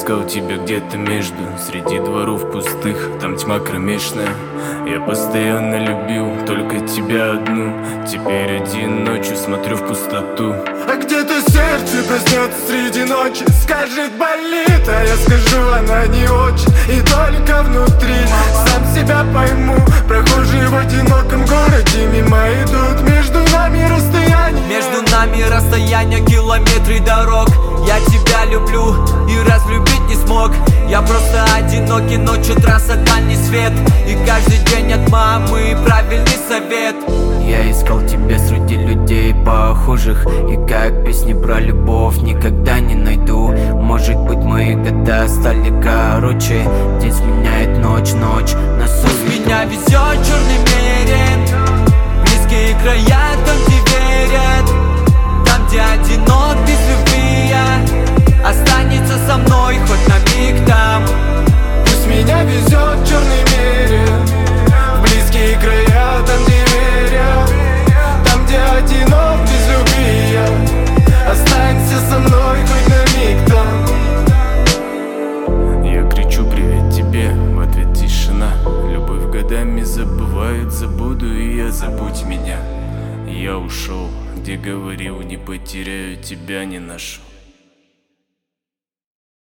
искал тебя где-то между, среди дворов пустых, там тьма кромешная. Я постоянно любил только тебя одну. Теперь один ночью смотрю в пустоту. А где-то сердце проснется среди ночи, скажет болит, а я скажу, она не очень. И только внутри сам себя пойму. Прохожие в одиноком городе мимо идут. Между нами расстояние, между нами расстояние, километры дорог. Я тебя люблю и разлюбить не смог. Я просто одинокий, ночью трасса, дальний свет. И каждый день от мамы правильный совет. Я искал тебя среди людей похожих, и как песни про любовь никогда не найду. Может быть, мои года стали короче. День сменяет ночь, ночь на совесть. Пусть меня везет черный мерин, близкие края, там где верят, там где одинок без любви я. Останется со мной хоть на миг там. Пусть меня везет черный мерин, в близкие края, там где верят, там где одинок без любви я. Останься со мной хоть на миг там. Я кричу привет тебе, в ответ тишина. Любовь годами забывают, забуду и я, забудь меня. Я ушел, где говорил, не потеряю тебя, не нашу.